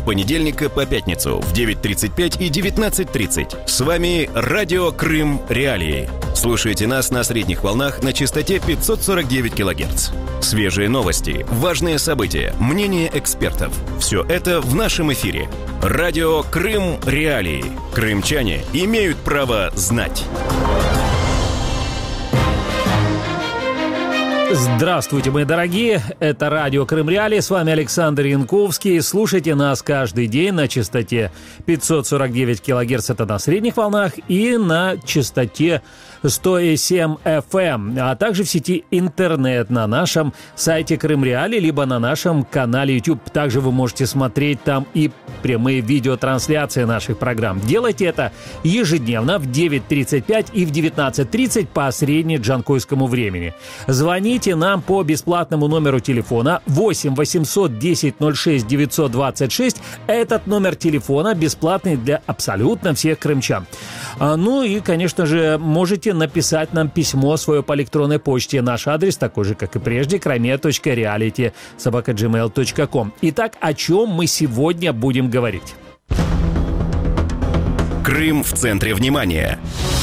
понедельника по пятницу в 9:35 и 19:30. С вами Радио Крым Реалии. Слушайте нас на средних волнах на частоте 549 кГц. Свежие новости, важные события, мнения экспертов. Все это в нашем эфире. Радио Крым Реалии. Крымчане имеют право знать. Здравствуйте, мои дорогие, это радио Крым Реалии, с вами Александр Янковский. Слушайте нас каждый день на частоте 549 кГц, это на средних волнах, и на частоте 107 FM, а также в сети интернет на нашем сайте Крым Реалии, либо на нашем канале YouTube. Также вы можете смотреть там и прямые видеотрансляции наших программ. Делайте это ежедневно в 9:35 и в 19:30 по среднеджанкойскому времени. Звоните нам по бесплатному номеру телефона 8 800 10 06 926. Этот номер телефона бесплатный для абсолютно всех крымчан. Ну и, конечно же, можете написать нам письмо свое по электронной почте. Наш адрес такой же, как и прежде, krame.reality@gmail.com. Итак, о чем мы сегодня будем говорить? Крым в центре внимания.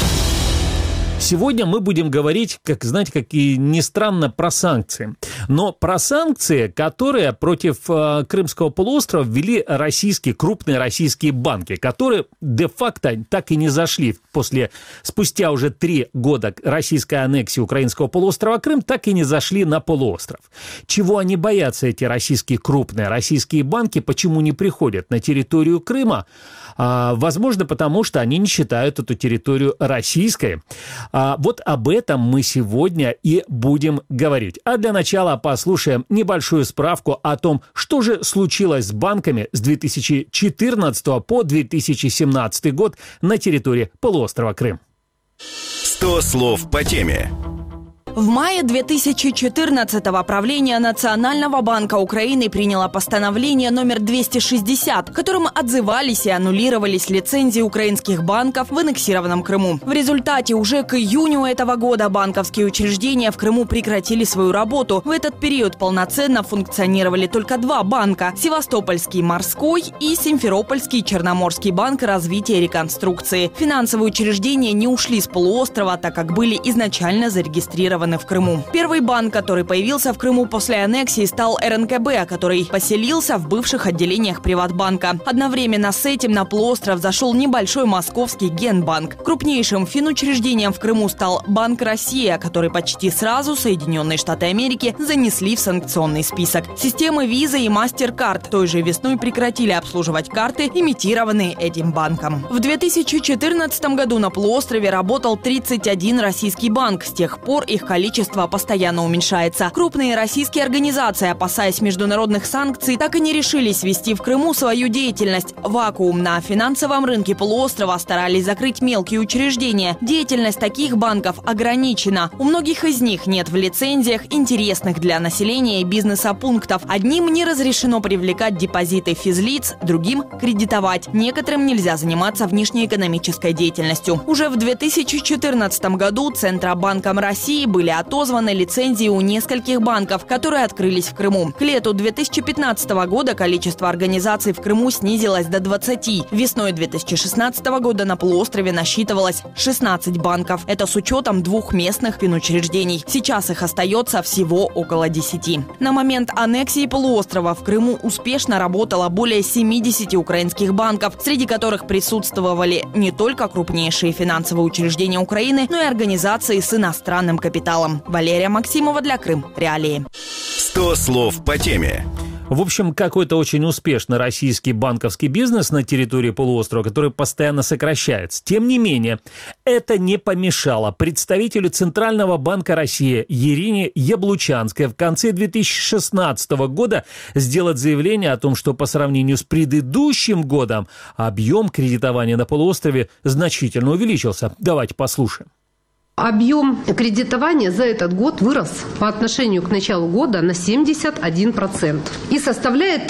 Сегодня мы будем говорить, как и ни странно, про санкции. Но про санкции, которые против Крымского полуострова ввели крупные российские банки, которые де-факто так и не зашли спустя уже 3 года российской аннексии украинского полуострова Крым, так и не зашли на полуостров. Чего они боятся, эти крупные российские банки, почему не приходят на территорию Крыма? Возможно, потому что они не считают эту территорию российской. Вот об этом мы сегодня и будем говорить. А для начала послушаем небольшую справку о том, что же случилось с банками с 2014 по 2017 год на территории полуострова Крым. 100 слов по теме. В мае 2014-го правление Национального банка Украины приняло постановление номер 260, которым отзывались и аннулировались лицензии украинских банков в аннексированном Крыму. В результате уже к июню этого года банковские учреждения в Крыму прекратили свою работу. В этот период полноценно функционировали только 2 банка – Севастопольский морской и Симферопольский Черноморский банк развития и реконструкции. Финансовые учреждения не ушли с полуострова, так как были изначально зарегистрированы в Крыму. Первый банк, который появился в Крыму после аннексии, стал РНКБ, который поселился в бывших отделениях Приватбанка. Одновременно с этим на полуостров зашел небольшой московский Генбанк. Крупнейшим финучреждением в Крыму стал Банк Россия, который почти сразу Соединенные Штаты Америки занесли в санкционный список. Системы Visa и MasterCard той же весной прекратили обслуживать карты, имитированные этим банком. В 2014 году на полуострове работал 31 российский банк. С тех пор их количество постоянно уменьшается. Крупные российские организации, опасаясь международных санкций, так и не решились вести в Крыму свою деятельность. Вакуум на финансовом рынке полуострова старались закрыть мелкие учреждения. Деятельность таких банков ограничена. У многих из них нет в лицензиях интересных для населения и бизнеса пунктов. Одним не разрешено привлекать депозиты физлиц, другим – кредитовать. Некоторым нельзя заниматься внешнеэкономической деятельностью. Уже в 2014 году Центробанком России были отозваны лицензии у нескольких банков, которые открылись в Крыму. К лету 2015 года количество организаций в Крыму снизилось до 20. Весной 2016 года на полуострове насчитывалось 16 банков. Это с учетом 2 местных финучреждений. Сейчас их остается всего около 10. На момент аннексии полуострова в Крыму успешно работало более 70 украинских банков, среди которых присутствовали не только крупнейшие финансовые учреждения Украины, но и организации с иностранным капиталом. Валерия Максимова для Крым Реалии. 100 слов по теме. В общем, какой-то очень успешный российский банковский бизнес на территории полуострова, который постоянно сокращается. Тем не менее, это не помешало представителю Центрального банка России Ирине Яблучанской в конце 2016 года сделать заявление о том, что по сравнению с предыдущим годом объем кредитования на полуострове значительно увеличился. Давайте послушаем. Объем кредитования за этот год вырос по отношению к началу года на 71% и составляет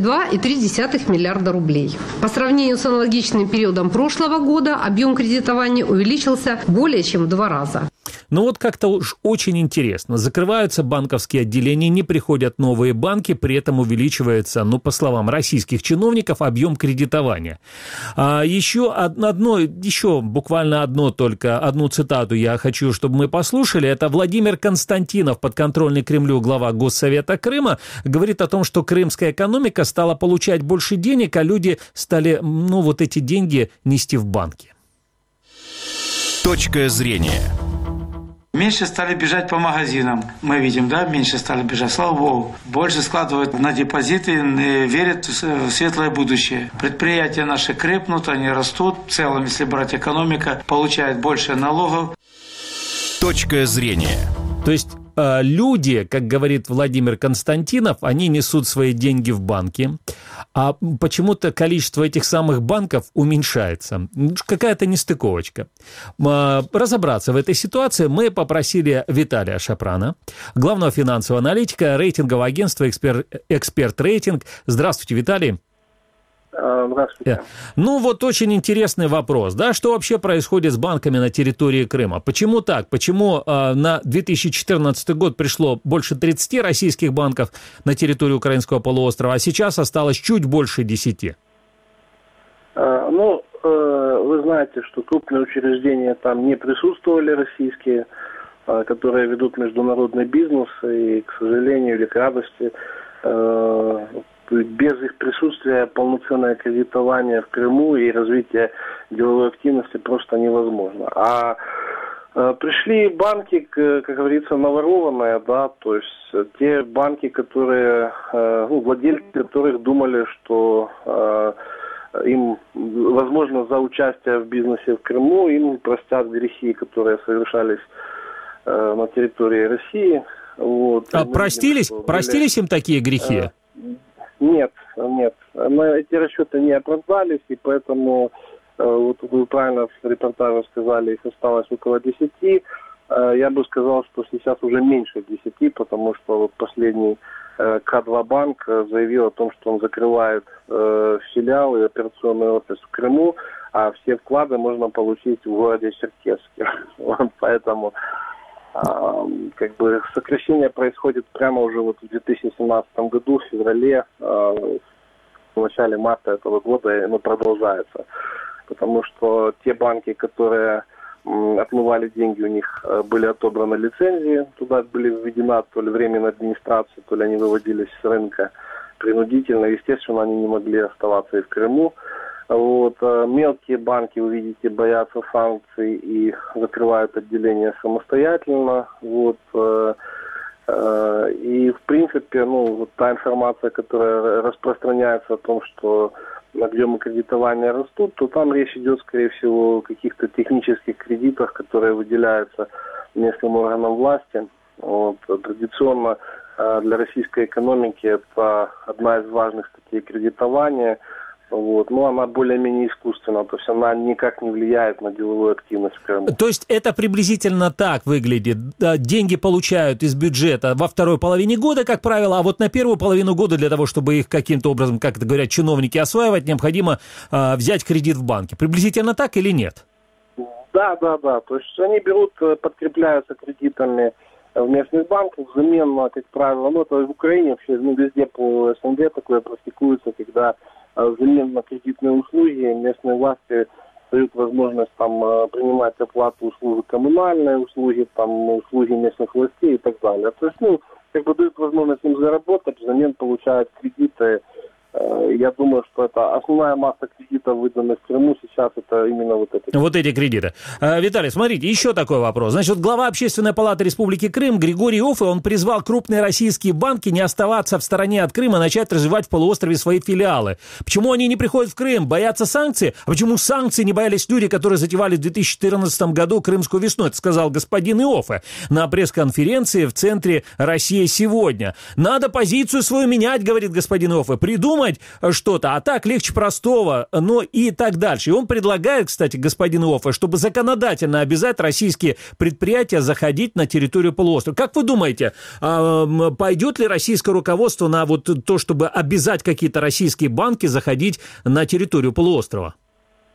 32,3 миллиарда рублей. По сравнению с аналогичным периодом прошлого года объем кредитования увеличился более чем в 2 раза. Но вот как-то уж очень интересно. Закрываются банковские отделения, не приходят новые банки, при этом увеличивается, ну, по словам российских чиновников, объем кредитования. Еще буквально одну цитату я хочу, чтобы мы послушали. Это Владимир Константинов, подконтрольный Кремлю глава Госсовета Крыма, говорит о том, что крымская экономика стала получать больше денег, а люди стали, ну, вот эти деньги нести в банки. Точка зрения. Меньше стали бежать по магазинам. Мы видим, да, меньше стали бежать, слава богу. Больше складывают на депозиты, верят в светлое будущее. Предприятия наши крепнут, они растут. В целом, если брать экономика, получает больше налогов. Точка зрения. То есть люди, как говорит Владимир Константинов, они несут свои деньги в банки, а почему-то количество этих самых банков уменьшается. Какая-то нестыковочка. Разобраться в этой ситуации мы попросили Виталия Шапрана, главного финансового аналитика рейтингового агентства «Эксперт Рейтинг». Здравствуйте, Виталий. Здравствуйте. Ну, вот очень интересный вопрос, да, что вообще происходит с банками на территории Крыма? Почему так? Почему на 2014 год пришло больше 30 российских банков на территорию Украинского полуострова, а сейчас осталось чуть больше 10? Вы знаете, что крупные учреждения там не присутствовали, российские, которые ведут международный бизнес, и, к сожалению или к радости, без их присутствия полноценное кредитование в Крыму и развитие деловой активности просто невозможно. А пришли банки, как говорится, наворованные, да, то есть те банки, которые, владельцы которых думали, что им, возможно, за участие в бизнесе в Крыму им простят грехи, которые совершались на территории России. Вот. А простились им такие грехи? Нет. Эти расчеты не оправдались, и поэтому, вот вы правильно в репортаже сказали, их осталось около 10. Я бы сказал, что сейчас уже меньше 10, потому что вот последний К2 банк заявил о том, что он закрывает филиал и операционный офис в Крыму, а все вклады можно получить в городе Черкесске. Поэтому сокращение происходит прямо уже вот в 2017 году, в феврале, в начале марта этого года, и оно продолжается. Потому что те банки, которые отмывали деньги, у них были отобраны лицензии, туда были введена то ли временная администрация, то ли они выводились с рынка принудительно. Естественно, они не могли оставаться и в Крыму. Вот. Мелкие банки, вы видите, боятся санкций и закрывают отделения самостоятельно. Вот. И, в принципе, та информация, которая распространяется о том, что объемы кредитования растут, то там речь идет, скорее всего, о каких-то технических кредитах, которые выделяются местным органам власти. Вот. Традиционно для российской экономики это одна из важных статей кредитования. Вот. Но она более-менее искусственна, то есть она никак не влияет на деловую активность в Крыму. То есть это приблизительно так выглядит. Деньги получают из бюджета во второй половине года, как правило, а вот на первую половину года для того, чтобы их каким-то образом, как это говорят чиновники, осваивать, необходимо взять кредит в банке. Приблизительно так или нет? Да. То есть они берут, подкрепляются кредитами в местных банках взамен, как правило, это в Украине вообще, везде по СНГ такое практикуется, когда взамен на кредитные услуги местные власти дают возможность принимать оплату услуг коммунальные, услуги местных властей и так далее. То есть, дают возможность им заработать, взамен получают кредиты. Я думаю, что это основная масса кредитов, выданных в Крыму, сейчас это именно вот эти. Вот эти кредиты. Виталий, смотрите, еще такой вопрос. Значит, глава Общественной палаты Республики Крым Григорий Оффе, он призвал крупные российские банки не оставаться в стороне от Крыма, начать развивать в полуострове свои филиалы. Почему они не приходят в Крым? Боятся санкций? А почему санкций не боялись люди, которые затевали в 2014 году крымскую весну? Это сказал господин Оффе на пресс-конференции в центре «Россия сегодня». Надо позицию свою менять, говорит господин Оффе, придумать что-то, а так легче простого, и так дальше. И он предлагает, кстати, господину Оффе, чтобы законодательно обязать российские предприятия заходить на территорию полуострова. Как вы думаете, пойдет ли российское руководство на вот то, чтобы обязать какие-то российские банки заходить на территорию полуострова?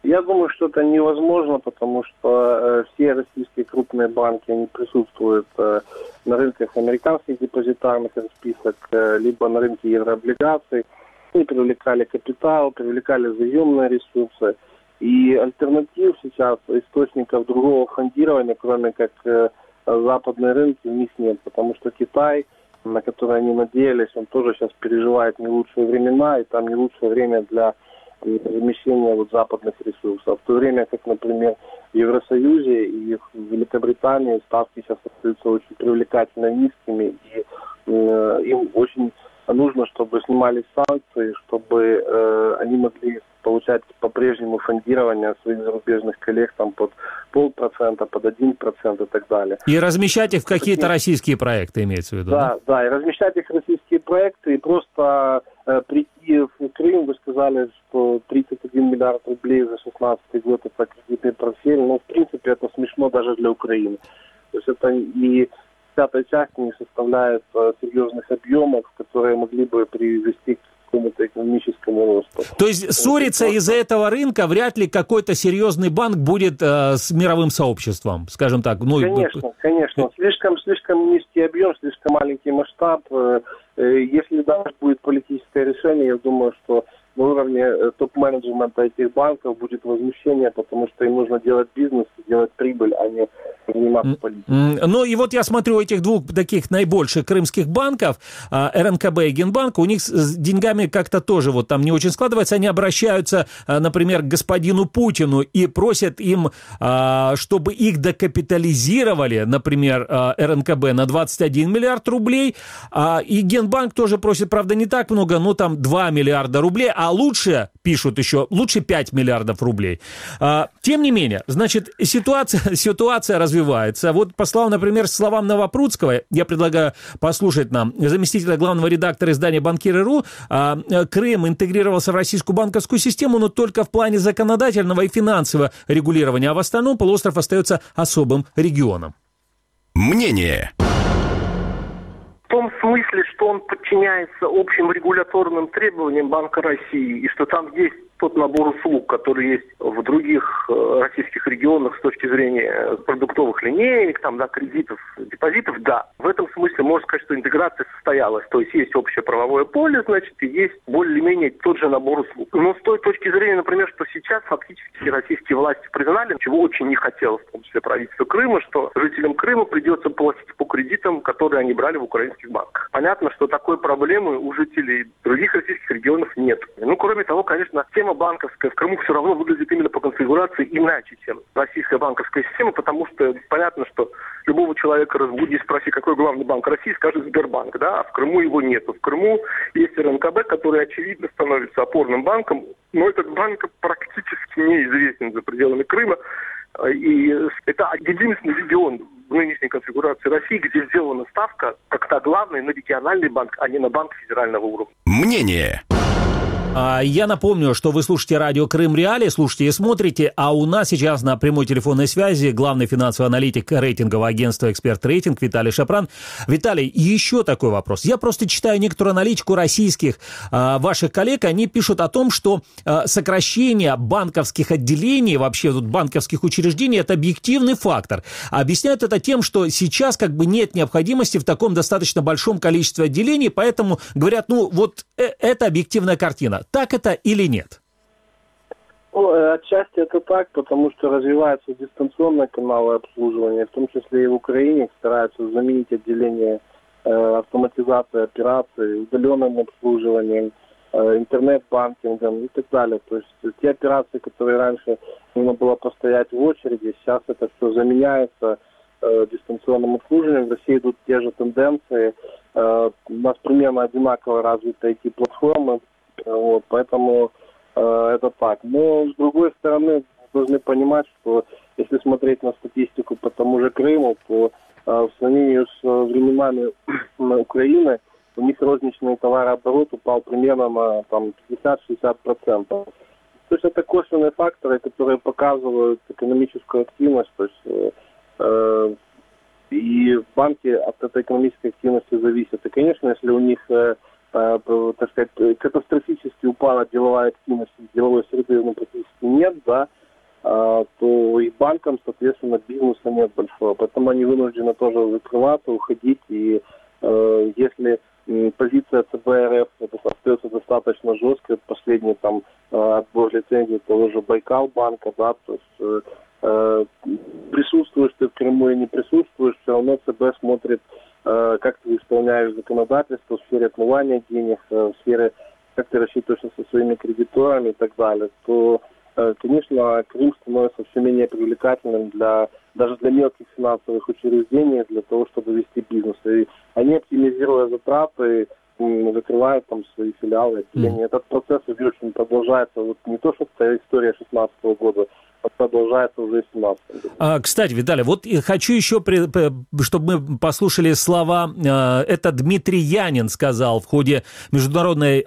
Я думаю, что это невозможно, потому что все российские крупные банки, они присутствуют на рынках американских депозитарных расписок, либо на рынке еврооблигаций. Они привлекали капитал, привлекали заемные ресурсы. И альтернатив сейчас, источников другого фондирования, кроме как западные рынки, у них нет. Потому что Китай, на который они надеялись, он тоже сейчас переживает не лучшие времена, и там не лучшее время для размещения западных ресурсов. В то время как, например, в Евросоюзе и в Великобритании ставки сейчас остаются очень привлекательно низкими, и им очень нужно, чтобы снимались санкции, чтобы они могли получать по-прежнему фондирование своих зарубежных коллег там под 0,5%, под 1% и так далее. И размещать их в какие-то российские проекты, имеется в виду? Да, и размещать их в российские проекты, и просто прийти в Крым, вы сказали, что 31 миллиард рублей за 2016 год это кредитный портфель, в принципе, это смешно даже для Украины. То есть это и пятая часть не составляет серьезных объемов, которые могли бы привести к какому-то экономическому росту. То есть ссориться из-за этого рынка вряд ли какой-то серьезный банк будет с мировым сообществом, скажем так. Конечно. Слишком низкий объем, слишком маленький масштаб. Если даже будет политическое решение, я думаю, что на уровне топ-менеджмента этих банков будет возмущение, потому что им нужно делать бизнес, делать прибыль, а не заниматься политикой. Ну и вот я смотрю этих двух таких наибольших крымских банков, РНКБ и Генбанк, у них с деньгами как-то тоже вот там не очень складывается. Они обращаются, например, к господину Путину и просят им, чтобы их докапитализировали, например, РНКБ на 21 миллиард рублей, и Генбанк тоже просит, правда, не так много, но там 2 миллиарда рублей, а лучше, пишут еще, лучше 5 миллиардов рублей. Тем не менее, значит, ситуация развивается. Вот по словам Новопрудского, я предлагаю послушать нам, заместителя главного редактора издания «Банкиры.ру», Крым интегрировался в российскую банковскую систему, но только в плане законодательного и финансового регулирования, а в остальном полуостров остается особым регионом. Мнение. В том смысле, что он подчиняется общим регуляторным требованиям Банка России, и что там есть тот набор услуг, который есть в других российских регионах с точки зрения продуктовых линеек, кредитов, депозитов, да. В этом смысле можно сказать, что интеграция состоялась. То есть есть общее правовое поле, и есть более-менее тот же набор услуг. Но с той точки зрения, например, что сейчас фактически российские власти признали, чего очень не хотелось, в том числе правительство Крыма, что жителям Крыма придется платить по кредитам, которые они брали в украинских банках. Понятно, что такой проблемы у жителей других российских регионов нет. Кроме того, конечно, тема банковская в Крыму все равно выглядит именно по конфигурации иначе, чем российская банковская система, потому что понятно, что любого человека разбуди, спроси, какой главный банк России, скажет Сбербанк, да, а в Крыму его нету. В Крыму есть РНКБ, который, очевидно, становится опорным банком, но этот банк практически неизвестен за пределами Крыма, и это единственный регион в нынешней конфигурации России, где сделана ставка как-то главная на региональный банк, а не на банк федерального уровня. Мнение. Я напомню, что вы слушаете радио Крым Реалии, слушаете и смотрите, а у нас сейчас на прямой телефонной связи главный финансовый аналитик рейтингового агентства «Эксперт Рейтинг» Виталий Шапран. Виталий, еще такой вопрос. Я просто читаю некоторую аналитику российских ваших коллег, они пишут о том, что сокращение банковских отделений, вообще банковских учреждений, это объективный фактор. Объясняют это тем, что сейчас нет необходимости в таком достаточно большом количестве отделений, поэтому говорят, это объективная картина. Так это или нет? Отчасти это так, потому что развиваются дистанционные каналы обслуживания, в том числе и в Украине стараются заменить отделение автоматизации операций, удаленным обслуживанием, интернет-банкингом и так далее. То есть те операции, которые раньше нужно было постоять в очереди, сейчас это все заменяется дистанционным обслуживанием. В России идут те же тенденции. У нас примерно одинаково развиты IT-платформы. Поэтому это так. Но, с другой стороны, должны понимать, что если смотреть на статистику по тому же Крыму, то в сравнении с временами Украины у них розничный товарооборот упал примерно на 50-60%. То есть это косвенные факторы, которые показывают экономическую активность. То есть, и банки от этой экономической активности зависят. И, конечно, если у них так сказать, катастрофически упала деловая активность, деловой среды практически нет, да, то и банкам, соответственно, бизнеса нет большого. Поэтому они вынуждены тоже закрываться, уходить. И если позиция ЦБ РФ остается достаточно жесткой, последний там отбор лицензии того же Байкал банка, да, то есть присутствуешь ты в Крыму и не присутствуешь, все равно ЦБ смотрит, как ты исполняешь законодательство в сфере отмывания денег, в сфере, как ты рассчитываешься со своими кредиторами и так далее, то, конечно, Крым становится все менее привлекательным даже для мелких финансовых учреждений, для того, чтобы вести бизнес. И они, оптимизируя затраты, закрывают там свои филиалы, отделения. Этот процесс уже очень продолжается. Вот не то, что это история 2016 года, а продолжается уже в 2017 году. Кстати, Виталий, вот хочу еще, чтобы мы послушали слова, это Дмитрий Янин сказал в ходе международной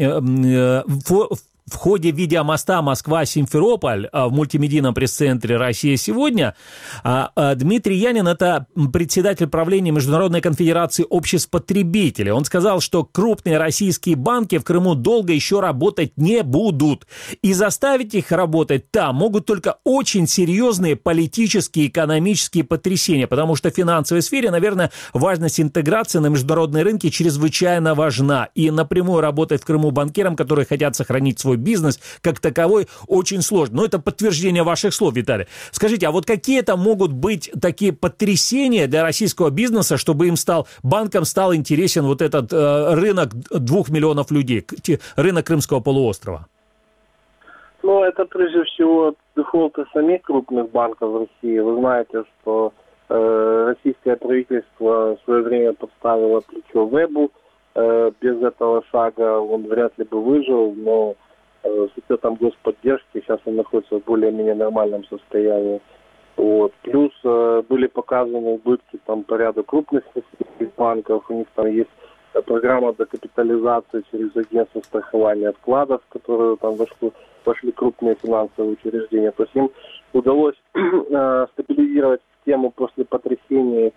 в ходе видеомоста Москва-Симферополь в мультимедийном пресс-центре «Россия сегодня». Дмитрий Янин – это председатель правления Международной конфедерации обществ потребителей. Он сказал, что крупные российские банки в Крыму долго еще работать не будут. И заставить их работать там могут только очень серьезные политические и экономические потрясения, потому что в финансовой сфере, наверное, важность интеграции на международные рынки чрезвычайно важна. И напрямую работать в Крыму банкирам, которые хотят сохранить свой бизнес как таковой, очень сложно. Но это подтверждение ваших слов, Виталий. Скажите, а вот какие это могут быть такие потрясения для российского бизнеса, чтобы банкам стал интересен вот этот рынок 2 миллионов людей, рынок Крымского полуострова? Ну, это прежде всего дефолты самих крупных банков в России. Вы знаете, что российское правительство в свое время подставило плечо Вебу. Без этого шага он вряд ли бы выжил, но с учетом господдержки сейчас он находится в более-менее нормальном состоянии. Вот. Плюс были показаны убытки там по ряду крупных банков. У них там есть программа декапитализации через агентство страхования вкладов, в которую там вошли крупные финансовые учреждения. То есть им удалось стабилизировать систему после потрясений,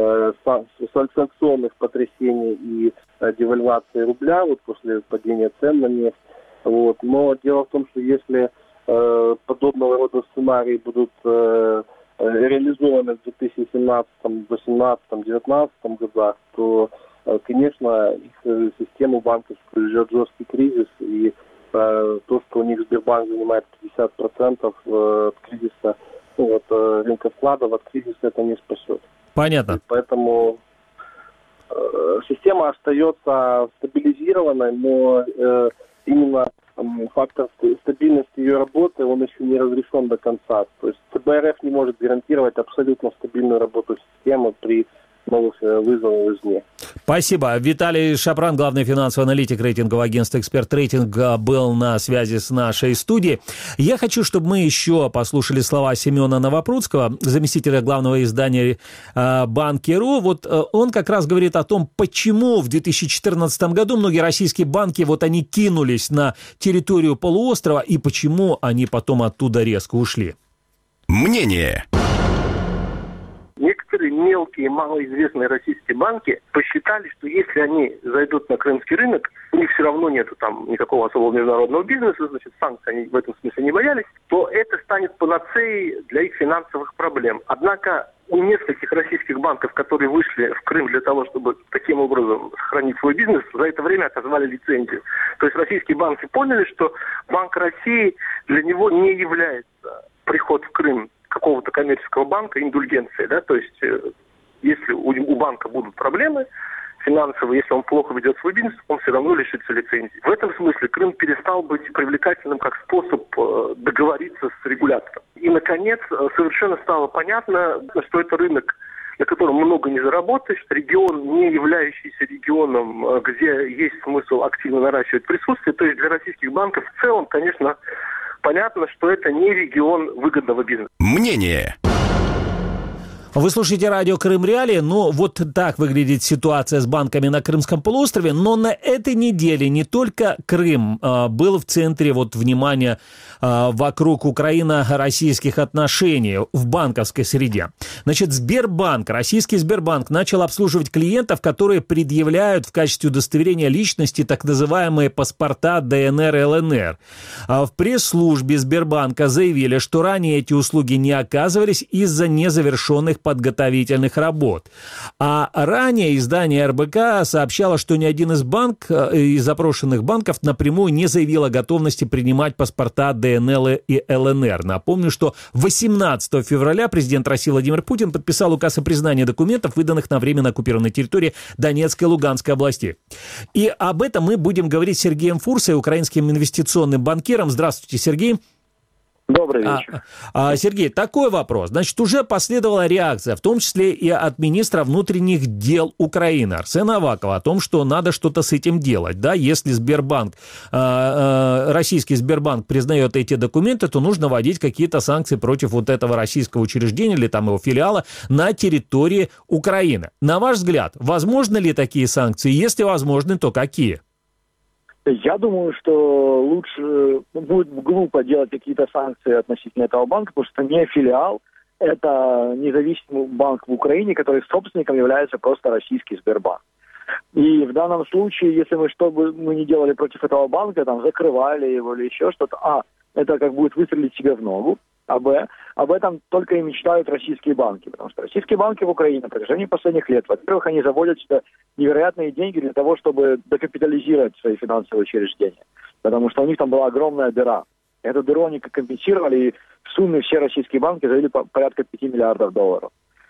санкционных потрясений и девальвации рубля, вот после падения цен на нефть. Вот. Но дело в том, что если подобного рода сценарии будут реализованы в 2017, 2018, 2019 годах, то, конечно, их систему банковскую ждет жесткий кризис, и то, что у них Сбербанк занимает 50% от кризиса, рынка вкладов, от кризиса это не спасет. Понятно. И поэтому система остается стабилизированной, но именно фактор стабильности ее работы, он еще не разрешен до конца. То есть ЦБ РФ не может гарантировать абсолютно стабильную работу системы при новых вызовов извне. Спасибо. Виталий Шапран, главный финансовый аналитик рейтингового агентства «Эксперт Рейтинг», был на связи с нашей студией. Я хочу, чтобы мы еще послушали слова Семена Новопрудского, заместителя главного издания «Банки.ру». Вот он как раз говорит о том, почему в 2014 году многие российские банки, они кинулись на территорию полуострова и почему они потом оттуда резко ушли. Мнение. Некоторые мелкие, малоизвестные российские банки посчитали, что если они зайдут на крымский рынок, у них все равно нету там никакого особого международного бизнеса, значит, санкций они в этом смысле не боялись, то это станет панацеей для их финансовых проблем. Однако у нескольких российских банков, которые вышли в Крым для того, чтобы таким образом сохранить свой бизнес, за это время отозвали лицензию. То есть российские банки поняли, что Банк России для него не является приход в Крым какого-то коммерческого банка индульгенцией, да, то есть если у банка будут проблемы финансовые, если он плохо ведет свой бизнес, он все равно лишится лицензии. В этом смысле Крым перестал быть привлекательным как способ договориться с регулятором. И, наконец, совершенно стало понятно, что это рынок, на котором много не заработаешь, регион, не являющийся регионом, где есть смысл активно наращивать присутствие. То есть для российских банков в целом, конечно, понятно, что это не регион выгодного бизнеса. Мнение. Вы слушаете радио Крым Реалии. Ну, вот так выглядит ситуация с банками на Крымском полуострове. Но на этой неделе не только Крым был в центре внимания вокруг украино-российских отношений в банковской среде. Значит, Сбербанк, российский Сбербанк, начал обслуживать клиентов, которые предъявляют в качестве удостоверения личности так называемые паспорта ДНР и ЛНР. В пресс-службе Сбербанка заявили, что ранее эти услуги не оказывались из-за незавершенных подготовительных работ. А ранее издание РБК сообщало, что ни один из запрошенных банков напрямую не заявил о готовности принимать паспорта ДНР и ЛНР. Напомню, что 18 февраля президент России Владимир Путин подписал указ о признании документов, выданных на временно оккупированной территории Донецкой и Луганской областей. И об этом мы будем говорить с Сергеем Фурсой, украинским инвестиционным банкиром. Здравствуйте, Сергей. Добрый вечер. Сергей, такой вопрос. Значит, уже последовала реакция, в том числе и от министра внутренних дел Украины Арсена Авакова, о том, что надо что-то с этим делать. Да? Если Сбербанк, российский Сбербанк признает эти документы, то нужно вводить какие-то санкции против этого российского учреждения или там его филиала на территории Украины. На ваш взгляд, возможны ли такие санкции? Если возможны, то какие? Я думаю, что лучше будет глупо делать какие-то санкции относительно этого банка, потому что не филиал, это независимый банк в Украине, который собственником является просто российский Сбербанк. И в данном случае, если мы что бы мы ни делали против этого банка, там закрывали его или еще что-то, это как будет выстрелить себе в ногу, об этом только и мечтают российские банки, потому что российские банки в Украине на протяжении последних лет, во-первых, они заводят сюда невероятные деньги для того, чтобы докапитализировать свои финансовые учреждения, потому что у них там была огромная дыра. Эту дыру они компенсировали, и в сумме все российские банки завели порядка 5 миллиардов долларов.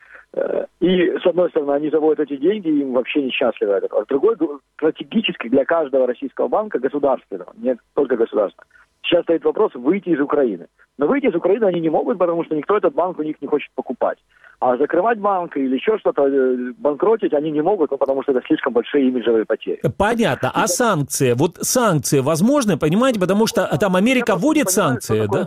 И, с одной стороны, они заводят эти деньги, и им вообще несчастливы от этого. А с другой, стратегически для каждого российского банка, государственного, не только государственного, сейчас стоит вопрос выйти из Украины. Но выйти из Украины они не могут, потому что никто этот банк у них не хочет покупать. А закрывать банк или еще что-то, банкротить они не могут, потому что это слишком большие имиджевые потери. Понятно. А санкции? Вот санкции возможны, понимаете, потому что там Америка вводит санкции, да?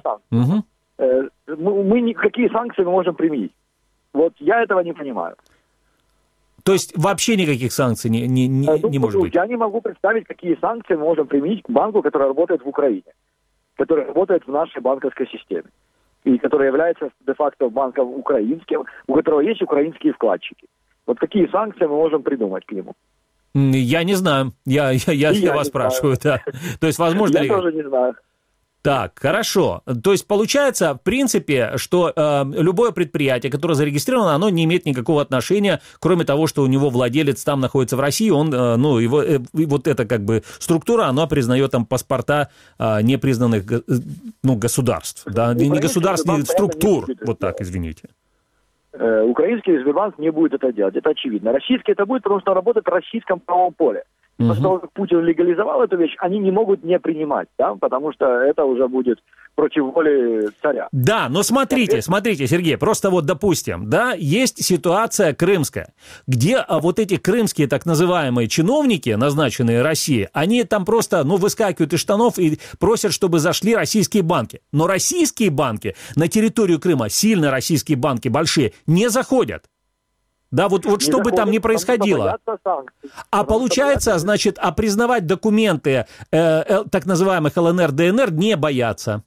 Угу. Какие санкции мы можем применить? Вот я этого не понимаю. То есть вообще никаких санкций не может быть? Я не могу представить, какие санкции мы можем применить к банку, который работает в Украине, который работает в нашей банковской системе и который является де-факто банком украинским, у которого есть украинские вкладчики. Вот какие санкции мы можем придумать к нему? Я не знаю. Я вас спрашиваю. Да. То есть возможно ли... Я тоже не знаю. Так, хорошо. То есть получается, в принципе, что любое предприятие, которое зарегистрировано, оно не имеет никакого отношения, кроме того, что у него владелец там находится в России, он, вот эта как бы структура, она признает там паспорта непризнанных государств, да, не государственных структур, вот так, извините. Украинский Сбербанк не будет это делать, это очевидно. Российский это будет, потому что он работает в российском правовом поле. После того, как Путин легализовал эту вещь, они не могут не принимать, да, потому что это уже будет против воли царя. Да, но смотрите, Сергей, просто вот допустим, да, есть ситуация крымская, где вот эти крымские так называемые чиновники, назначенные Россией, они там просто, выскакивают из штанов и просят, чтобы зашли российские банки. Но российские банки на территорию Крыма, сильно российские банки, большие, не заходят. Да, вот что бы там ни происходило. А получается, значит, признавать документы так называемых ЛНР, ДНР не боятся.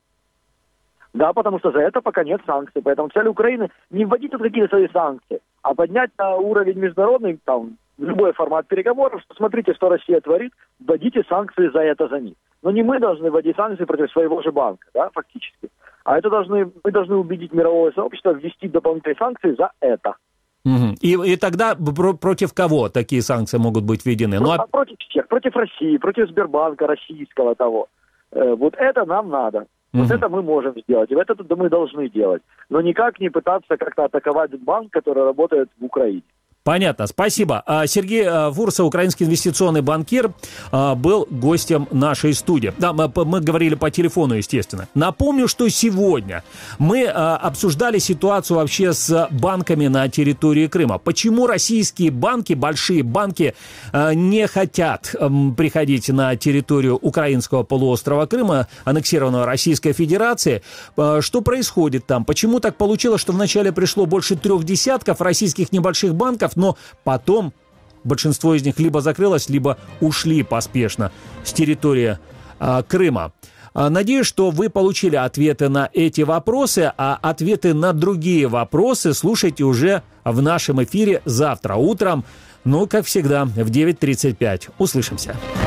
Да, потому что за это пока нет санкций. Поэтому цель Украины не вводить тут какие-то свои санкции, а поднять на уровень международный, там, любой формат переговоров, что смотрите, что Россия творит, вводите санкции за это за них. Но не мы должны вводить санкции против своего же банка, да, фактически. А это мы должны убедить мировое сообщество ввести дополнительные санкции за это. Угу. И тогда против кого такие санкции могут быть введены? Против всех, против России, против Сбербанка, российского того. Вот это нам надо. Вот это мы можем сделать, и это мы должны делать. Но никак не пытаться как-то атаковать банк, который работает в Украине. Понятно, спасибо. Сергей Фурса, украинский инвестиционный банкир, был гостем нашей студии. Да, мы говорили по телефону, естественно. Напомню, что сегодня мы обсуждали ситуацию вообще с банками на территории Крыма. Почему российские банки, большие банки, не хотят приходить на территорию украинского полуострова Крыма, аннексированного Российской Федерацией? Что происходит там? Почему так получилось, что вначале пришло больше 3 десятков российских небольших банков, но потом большинство из них либо закрылось, либо ушли поспешно с территории Крыма? Надеюсь, что вы получили ответы на эти вопросы, а ответы на другие вопросы слушайте уже в нашем эфире завтра утром, как всегда, в 9:35. Услышимся.